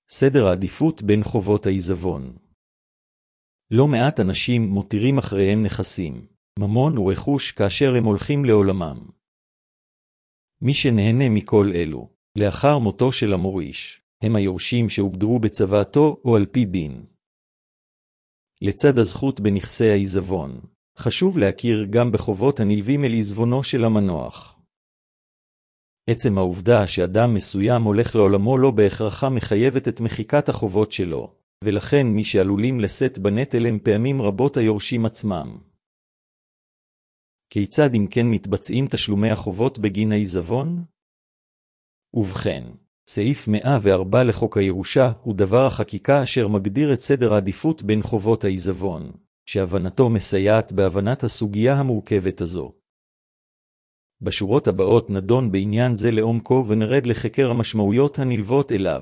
סדר העדיפות בין חובות העיזבון. לא מעט אנשים מותירים אחריהם נכסים, ממון ורכוש כאשר הם הולכים לעולמם. מי שנהנה מכל אלו, לאחר מותו של המוריש, הם היורשים שהוגדרו בצוואתו או על פי דין. לצד הזכות בנכסי העיזבון, חשוב להכיר גם בחובות הנלווים אל עיזבונו של המנוח. עצם העובדה שאדם מסוים הולך לעולמו לא בהכרחה מחייבת את מחיקת החובות שלו, ולכן מי שעלולים לשאת בנטל הם פעמים רבות היורשים עצמם. כיצד אם כן מתבצעים תשלומי החובות בגין העיזבון? ובכן, סעיף 104 לחוק הירושה הוא דבר החקיקה אשר מגדיר את סדר העדיפות בין חובות העיזבון, שהבנתו מסייעת בהבנת הסוגיה המורכבת הזו. בשורות הבאות נדון בעניין זה לעומקו ונרד לחקר המשמעויות הנלוות אליו.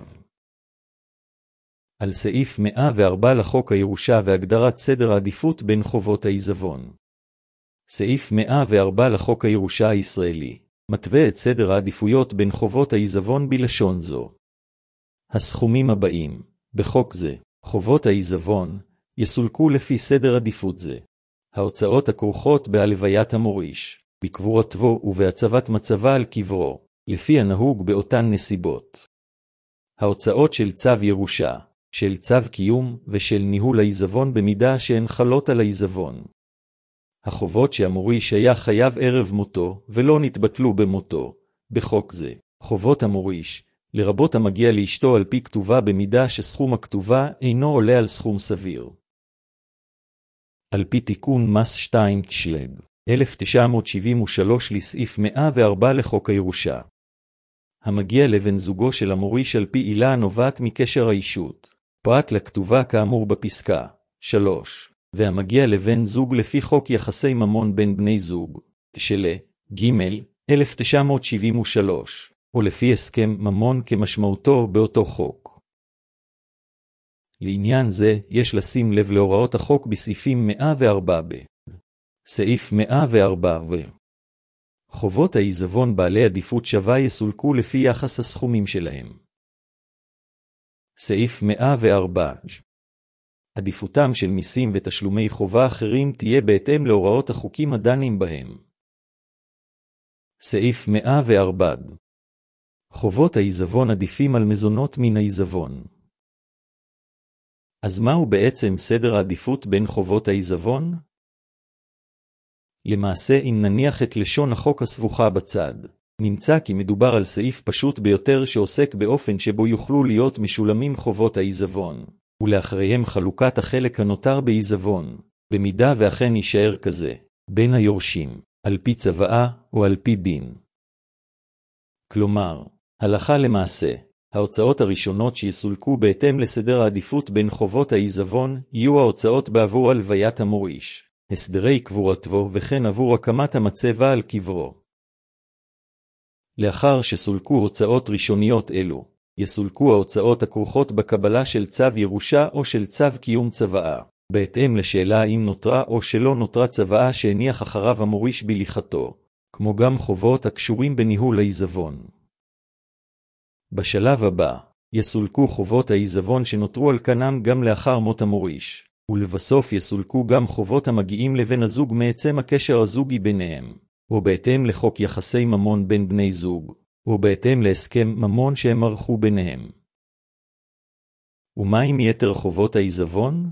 על סעיף 104 לחוק הירושה והגדרת סדר העדיפות בין חובות העיזבון. סעיף 104 לחוק הירושה הישראלי מתווה את סדר העדיפויות בין חובות העיזבון בלשון זו. הסכומים הבאים בחוק זה, חובות העיזבון, יסולקו לפי סדר עדיפות זה. ההוצאות הכרוכות בהלוויית המוריש, בקבורתו ובהצבת מצבה על קברו, לפי הנהוג באותן נסיבות. ההוצאות של צו ירושה, של צו קיום ושל ניהול העיזבון במידה שהן חלות על העיזבון. החובות שהמוריש היה חייב ערב מותו ולא נתבטלו במותו, בחוק זה, חובות המוריש, לרבות המגיע לאשתו על פי כתובה במידה שסכום הכתובה אינו עולה על סכום סביר. על פי תיקון מס 2 תשל"ג, 1973 לסעיף 104 לחוק הירושה. המגיע לבן זוגו של המוריש על פי עילה הנובעת מקשר האישות, פרט לכתובה כאמור בפסקה 3, והמגיע לבן זוג לפי חוק יחסי ממון בין בני זוג, תשל"ג, 1973, או לפי הסכם ממון כמשמעותו באותו חוק. לעניין זה יש לשים לב להוראות החוק בסעיפים 104ב. סעיף 104ב. חובות העיזבון בעלי עדיפות שווה יסולקו לפי יחס הסכומים שלהם. סעיף 104. עדיפותם של מיסים ותשלומי חובה אחרים תהיה בהתאם להוראות החוקים הדנים בהם. סעיף 104. חובות העיזבון עדיפים על מזונות מן העיזבון. אז מהו בעצם סדר העדיפות בין חובות העיזבון? למעשה אם נניח את לשון החוק הסבוכה בצד, נמצא כי מדובר על סעיף פשוט ביותר שעוסק באופן שבו יוכלו להיות משולמים חובות העיזבון, ולאחריהם חלוקת החלק הנותר בעיזבון, במידה ואכן יישאר כזה, בין היורשים, על פי צוואה או על פי דין. כלומר, הלכה למעשה, ההוצאות הראשונות שיסולקו בהתאם לסדר העדיפות בין חובות העיזבון יהיו ההוצאות בעבור הלוויית המוריש, הסדרי קבורתו וכן עבור הקמת המצבה על קברו. לאחר שסולקו הוצאות ראשוניות אלו, יסולקו ההוצאות הכרוכות בקבלה של צו ירושה או של צו קיום צוואה, בהתאם לשאלה אם נותרה או שלא נותרה צוואה שהניח אחריו המוריש בליכתו, כמו גם חובות הקשורים בניהול העיזבון. בשלב הבא, יסולקו חובות העיזבון שנותרו על כנם גם לאחר מות המוריש, ולבסוף יסולקו גם חובות המגיעים לבן הזוג מעצם הקשר הזוגי ביניהם, או בהתאם לחוק יחסי ממון בין בני זוג, או בהתאם להסכם ממון שהם ערכו ביניהם. ומה עם יתר חובות העיזבון?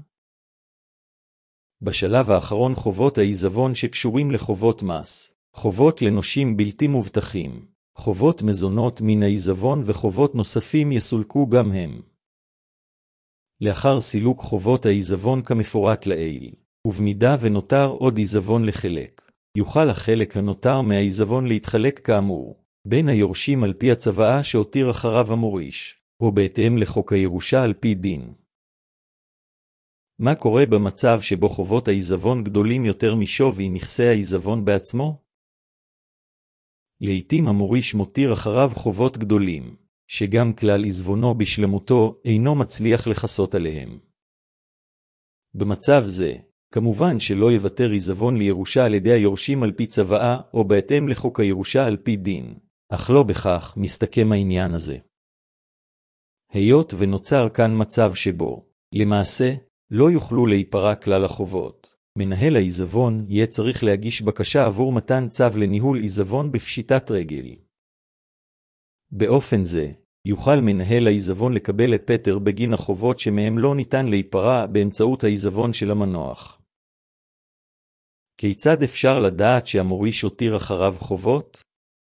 בשלב האחרון חובות העיזבון שקשורים לחובות מס, חובות לנושים בלתי מובטחים, חובות מזונות מן העיזבון וחובות נוספים יסולקו גם הם. לאחר סילוק חובות העיזבון כמפורט לעיל, ובמידה ונותר עוד עיזבון לחלק, יוכל החלק הנותר מהעיזבון להתחלק כאמור, בין היורשים על פי הצוואה שהותיר אחריו המוריש, או בהתאם לחוק הירושה על פי דין. מה קורה במצב שבו חובות העיזבון גדולים יותר משווי נכסי העיזבון בעצמו? לעתים המוריש מותיר אחריו חובות גדולים, שגם כלל עיזבונו בשלמותו אינו מצליח לכסות עליהם. במצב זה, כמובן שלא יוותר עיזבון לירושה על ידי היורשים על פי צוואה או בהתאם לחוק הירושה על פי דין, אך לא בכך מסתכם העניין הזה. היות ונוצר כאן מצב שבו, למעשה, לא יוכלו להיפרע כלל החובות. מנהל העיזבון יהיה צריך להגיש בקשה עבור מתן צו לניהול עיזבון בפשיטת רגל. באופן זה, יוכל מנהל העיזבון לקבל את פטר בגין החובות שמהם לא ניתן להיפרע באמצעות העיזבון של המנוח. כיצד אפשר לדעת שהמוריש הותיר אחריו חובות?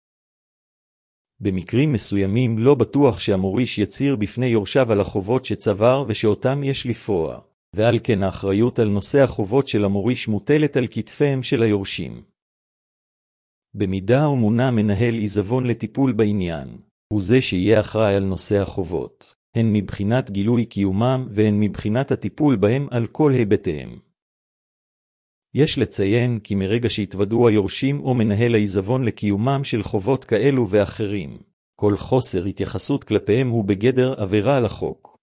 במקרים מסוימים לא בטוח שהמוריש יצהיר בפני יורשיו על החובות שצבר ושאותם יש לפרוע, ועל כן האחריות על נושא החובות של המוריש מוטלת על כתפיהם של היורשים. במידה ומונה מנהל עיזבון לטיפול בעניין, הוא זה שיהיה אחראי על נושא החובות, הן מבחינת גילוי קיומם והן מבחינת הטיפול בהם על כל היבטיהם. יש לציין כי מרגע שהתוודעו היורשים או מנהל העיזבון לקיומם של חובות כאלו ואחרים, כל חוסר התייחסות כלפיהם הוא בגדר עבירה על החוק.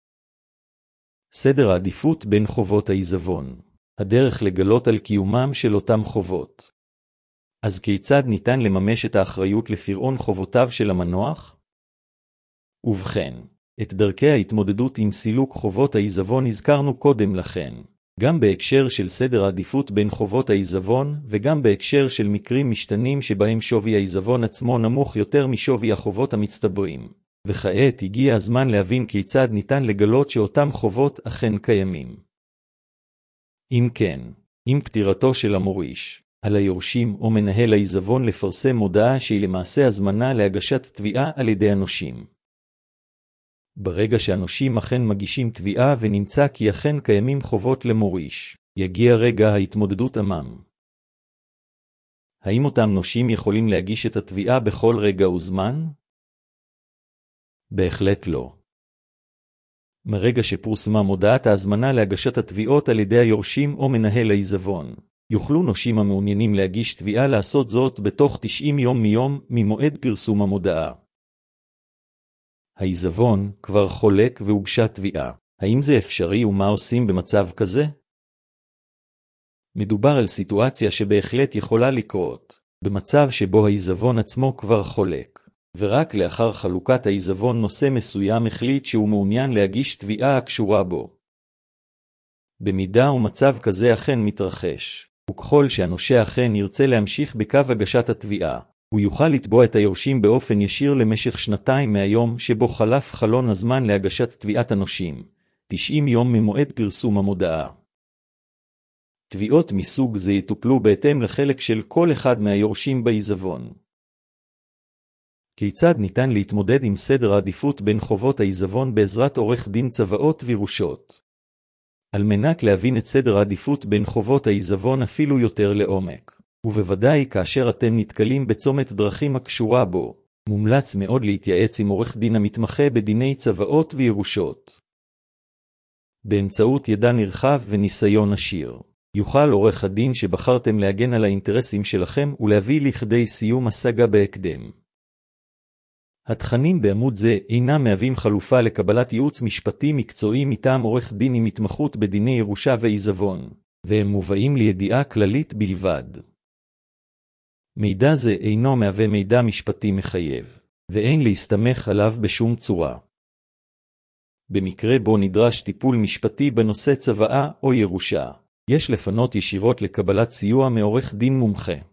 סדר העדיפות בין חובות העיזבון, הדרך לגלות על קיומם של אותם חובות. אז כיצד ניתן לממש את האחריות לפירעון חובותיו של המנוח? ובכן, את דרכי ההתמודדות עם סילוק חובות העיזבון הזכרנו קודם לכן, גם בהקשר של סדר העדיפות בין חובות העיזבון וגם בהקשר של מקרים משתנים שבהם שווי העיזבון עצמו נמוך יותר משווי החובות המצטברים. וכעת הגיע הזמן להבין כיצד ניתן לגלות שאותם חובות אכן קיימים. אם כן, עם פטירתו של המוריש, על היורשים או מנהל העיזבון לפרסם הודעה שהיא למעשה הזמנה להגשת תביעה על ידי הנושים. ברגע שהנושים אכן מגישים תביעה ונמצא כי אכן קיימים חובות למוריש, יגיע רגע ההתמודדות עמם. האם אותם נושים יכולים להגיש את התביעה בכל רגע וזמן? בהחלט לא. מרגע שפורסמה הודעת ההזמנה להגשת התביעות על ידי היורשים או מנהל העיזבון, יוכלו נושים המעוניינים להגיש תביעה לעשות זאת בתוך 90 יום ממועד פרסום המודעה. העיזבון כבר חולק והוגשה תביעה. האם זה אפשרי ומה עושים במצב כזה? מדובר על סיטואציה שבהחלט יכולה לקרות, במצב שבו העיזבון עצמו כבר חולק, ורק לאחר חלוקת העיזבון נושא מסוים החליט שהוא מעוניין להגיש תביעה הקשורה בו. במידה ומצב כזה אכן מתרחש, וככל שהנושה אכן ירצה להמשיך בקו הגשת התביעה, הוא יוכל לתבוע את היורשים באופן ישיר למשך 2 מהיום שבו חלף חלון הזמן להגשת תביעת הנושים, 90 יום ממועד פרסום המודעה. תביעות מסוג זה יטופלו בהתאם לחלק של כל אחד מהיורשים בעיזבון. כיצד ניתן להתמודד עם סדר העדיפות בין חובות העיזבון בעזרת עורך דין צוואות וירושות? על מנת להבין את סדר העדיפות בין חובות העיזבון אפילו יותר לעומק, ובוודאי כאשר אתם נתקלים בצומת דרכים הקשורה בו, מומלץ מאוד להתייעץ עם עורך דין המתמחה בדיני צוואות וירושות. באמצעות ידע נרחב וניסיון עשיר, יוכל עורך הדין שבחרתם להגן על האינטרסים שלכם ולהביא לכדי סיום השגה בהקדם. התכנים בעמוד זה אינם מהווים חלופה לקבלת ייעוץ משפטי מקצועי מטעם עורך דין עם התמחות בדיני ירושה ועיזבון, והם מובאים לידיעה כללית בלבד. מידע זה אינו מהווה מידע משפטי מחייב, ואין להסתמך עליו בשום צורה. במקרה בו נדרש טיפול משפטי בנושא צוואה או ירושה, יש לפנות ישירות לקבלת סיוע מעורך דין מומחה.